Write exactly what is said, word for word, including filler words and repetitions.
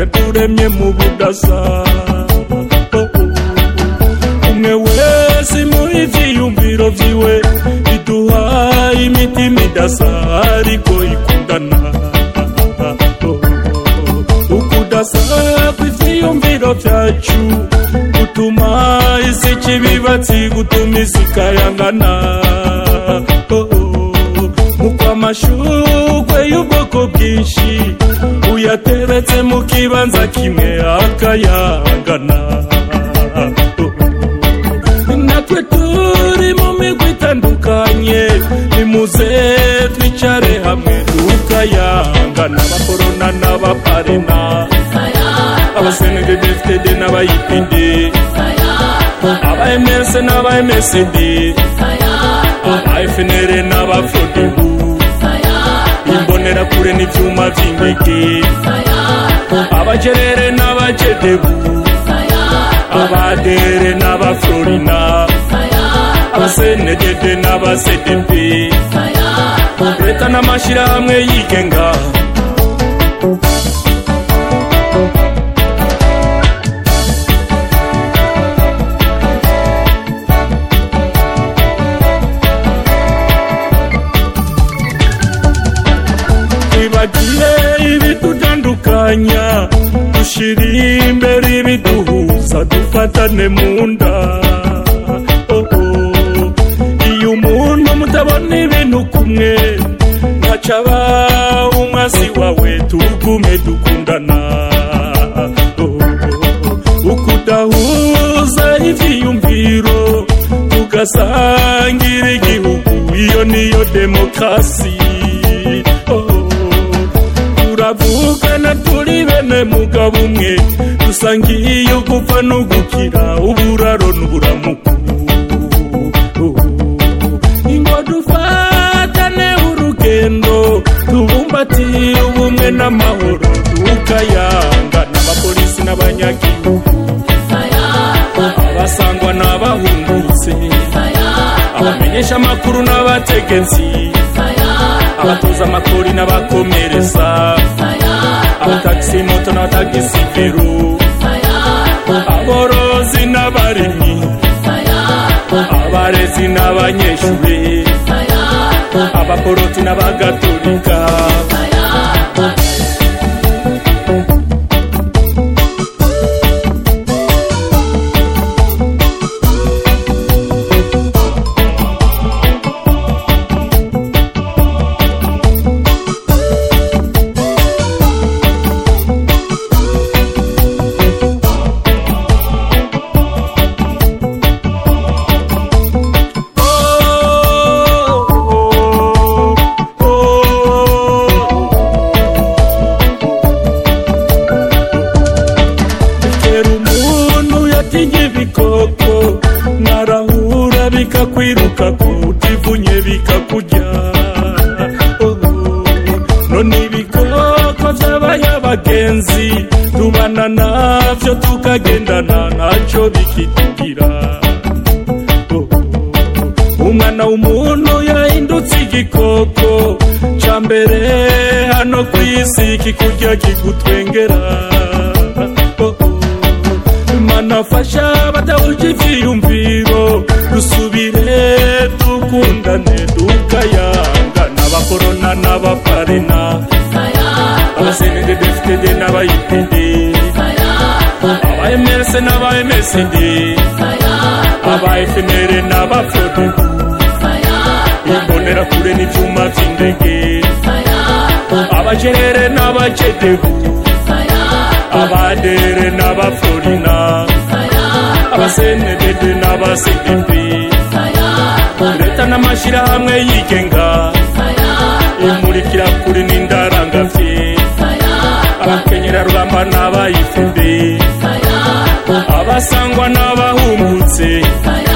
yaturemye mu budasa. Umwe wese muri vyiyumviro vyiwe biduha imitima idasa ariko ikundana. Ukudasa kw'ivyiyumviro vyacu gutuma isi kibibatsi, gutuma isi kayangana. Muko amashurwe y'ubwoko bwinshi uyateretse mu kibanza kimwe akayangana. Natwe turi mu migwi itandukanye, nimuze twicare hamwe tukayangana. Abakorona n'abaparena, abasenegedefitede n'abayipinde, aba-M S n'aba-M S D, aba-F N L n'aba-Frodebu, imbonera kure n'ivyuma vy'indege, abajerere n'abajedebu, abadere n'abaflorina, abasenedede n'abaCDP, leta n'amashirahamwe yigenga. Twibagire ibitutandukanya, dushire imbere ibiduhuza, dufatane mu nda. Oh oh, iyo umuntu mutabona ibintu kumwe ntacaba umwasi wawe, tugume dukundana. Oh oh, ukudahuza ivyiyumviro tugasangira igihugu, iyo niyo demokrasi. Turavugana turi bene mugabo umwe, dusangiye gupfa n'ugukira, uburaro n'uburamuko. Ingo dufatane urugendo, tubumbatiye ubumwe n'amahoro, tukayangana. Abapolisi n'abanyagihugu, abasangwa n'abahungutse, abamenyesha amakuru n'abategetsi, abatoza amakori n'abakomereza, abataxi moto n'abatagisi vero, aborozi n'abarimyi, abarezi n'abanyeshure, abaporoti n'abagatolika. Narahura bikakwiruka kutivunye bikakurya. Oh, none ibikoko vyabaye abagenzi, tubana navyo tukagendana, naco bikitugira. Oh, umwana w'umuntu yahindutse igikoko ca mbere hano kw'isi, kikurya kigutwengera. Manafasha badahuje ivyiyumviro, dusubire dukundane tukayangana. Abakorona n'abaparena, abasenegedefitede n'abayipinde, aba-M S n'aba-M S D, aba-F N L n'aba-Frodebu, imbonera kure n'ivyuma vy'indege, abajerere n'abajedebu, abadere n'abaflorina, abasenedede n'abaCDP, leta n'amashirahamwe yigenga, imurikira kuri n'indarangavye, abakenyera rugamba n'abayifunde, abasangwa n'abahumutse.